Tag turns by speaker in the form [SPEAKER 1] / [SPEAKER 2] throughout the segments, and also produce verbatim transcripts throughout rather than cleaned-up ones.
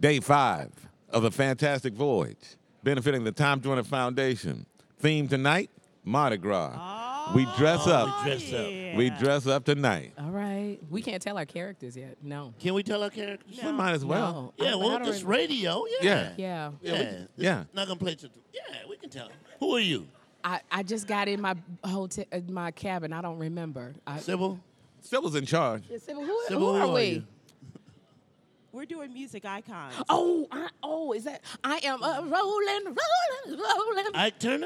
[SPEAKER 1] Day five of the Fantastic Voyage, benefiting the Time Joiner Foundation. Theme tonight, Mardi Gras.
[SPEAKER 2] Oh,
[SPEAKER 1] we dress up.
[SPEAKER 3] we dress up.
[SPEAKER 2] yeah.
[SPEAKER 1] We dress up tonight.
[SPEAKER 4] All right. We can't tell our characters yet. No.
[SPEAKER 3] Can we tell our characters?
[SPEAKER 1] We might as well.
[SPEAKER 4] No.
[SPEAKER 3] Yeah,
[SPEAKER 4] I-
[SPEAKER 3] well,
[SPEAKER 4] I don't
[SPEAKER 3] this
[SPEAKER 4] rem-
[SPEAKER 3] radio, yeah.
[SPEAKER 1] Yeah.
[SPEAKER 4] Yeah.
[SPEAKER 3] Yeah.
[SPEAKER 1] we- yeah.
[SPEAKER 3] Not gonna play. To, yeah, we can tell. Who are you?
[SPEAKER 4] I, I just got in my hotel, uh, my cabin. I don't remember. I,
[SPEAKER 3] Sybil?
[SPEAKER 1] Sybil's in charge.
[SPEAKER 4] Sybil, who,
[SPEAKER 3] Sybil,
[SPEAKER 4] who are
[SPEAKER 3] who are
[SPEAKER 4] we?
[SPEAKER 3] you?
[SPEAKER 2] We're doing music icons.
[SPEAKER 4] Oh, I, oh, is that? I am a rolling, rolling, rolling.
[SPEAKER 3] Ike Turner?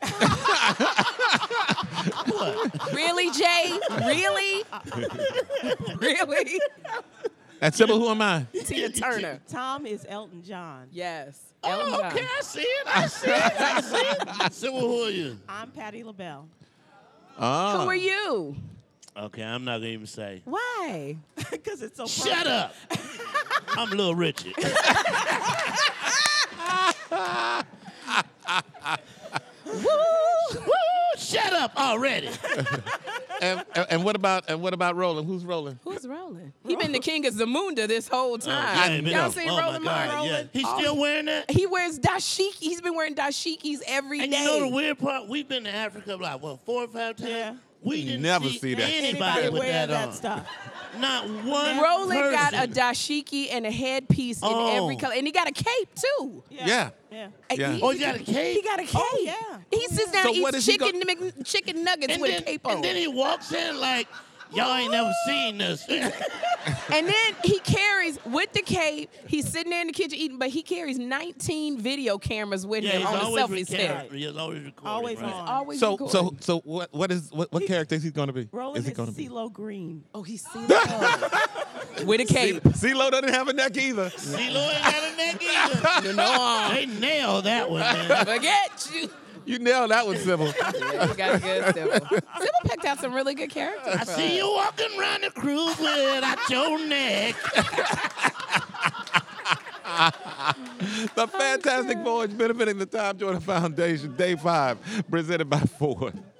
[SPEAKER 4] Really, Jay? Really? really?
[SPEAKER 1] And Sybil, who am I?
[SPEAKER 4] Tina Turner.
[SPEAKER 2] Tom is Elton John.
[SPEAKER 4] Yes.
[SPEAKER 3] Oh,
[SPEAKER 4] Elton John.
[SPEAKER 3] okay, I see it. I see it. I see it. Sybil, who are you?
[SPEAKER 2] I'm Patti LaBelle.
[SPEAKER 1] Oh.
[SPEAKER 4] Who are you?
[SPEAKER 3] Okay, I'm not gonna even say.
[SPEAKER 4] Why?
[SPEAKER 2] Because it's so
[SPEAKER 3] Shut up. I'm Little Richard. Woo! Shut up already.
[SPEAKER 1] And, and, and what about and what about Roland? Who's Rolling?
[SPEAKER 4] Who's rolling? He been the king of Zamunda this whole time.
[SPEAKER 3] yeah, he been
[SPEAKER 4] Y'all
[SPEAKER 3] up.
[SPEAKER 4] seen
[SPEAKER 3] Oh, my
[SPEAKER 4] Rolling
[SPEAKER 3] God,
[SPEAKER 4] Martin?
[SPEAKER 3] yeah. He's still wearing that?
[SPEAKER 4] He wears dashiki. He's been wearing dashikis every day.
[SPEAKER 3] And you know the weird part? We've been to Africa like, what, four or five times?
[SPEAKER 2] Yeah.
[SPEAKER 3] We didn't
[SPEAKER 1] Never
[SPEAKER 3] see,
[SPEAKER 1] see that.
[SPEAKER 3] anybody
[SPEAKER 2] Anybody
[SPEAKER 3] with
[SPEAKER 2] wear
[SPEAKER 3] that,
[SPEAKER 2] that
[SPEAKER 3] on.
[SPEAKER 2] stuff.
[SPEAKER 3] Not one
[SPEAKER 4] Roland got a
[SPEAKER 3] person.
[SPEAKER 4] dashiki and a headpiece in
[SPEAKER 3] Oh.
[SPEAKER 4] every color, and he got a cape too.
[SPEAKER 1] Yeah.
[SPEAKER 2] Yeah.
[SPEAKER 4] And
[SPEAKER 1] Yeah.
[SPEAKER 4] He,
[SPEAKER 3] Oh, he got a cape?
[SPEAKER 4] He got a cape.
[SPEAKER 2] Oh, yeah.
[SPEAKER 4] He sits down
[SPEAKER 1] So
[SPEAKER 4] and
[SPEAKER 1] what
[SPEAKER 4] eats
[SPEAKER 1] is he go-
[SPEAKER 4] chicken, Mc- chicken nuggets
[SPEAKER 3] and
[SPEAKER 4] with
[SPEAKER 3] then,
[SPEAKER 4] a cape on.
[SPEAKER 3] and then he walks in like, y'all ain't never seen this.
[SPEAKER 4] And then he carries with the cape. He's sitting there in the kitchen eating, but he carries nineteen video cameras with
[SPEAKER 3] yeah,
[SPEAKER 4] him
[SPEAKER 3] he's
[SPEAKER 4] on the
[SPEAKER 3] always
[SPEAKER 4] selfie stick.
[SPEAKER 3] recording. He's always recording.
[SPEAKER 2] Always
[SPEAKER 3] right?
[SPEAKER 2] on.
[SPEAKER 4] Always
[SPEAKER 1] So
[SPEAKER 4] recording.
[SPEAKER 1] so so what what is what, what character is he going to be?
[SPEAKER 2] Roland
[SPEAKER 1] is
[SPEAKER 2] is,
[SPEAKER 1] he going to be?
[SPEAKER 2] CeeLo Green.
[SPEAKER 4] Oh, he's CeeLo with a cape.
[SPEAKER 1] CeeLo doesn't have a neck either.
[SPEAKER 3] CeeLo ain't got a neck either.
[SPEAKER 4] No arm.
[SPEAKER 3] They nailed that one, man.
[SPEAKER 4] Forget you.
[SPEAKER 1] You nailed that one, Sybil.
[SPEAKER 4] Yeah, you got a good Sybil. Sybil picked out some really good characters.
[SPEAKER 3] I see you walking around the cruise without your neck.
[SPEAKER 1] The Fantastic Voyage, benefiting the Time Joiner Foundation, Day five, presented by Ford.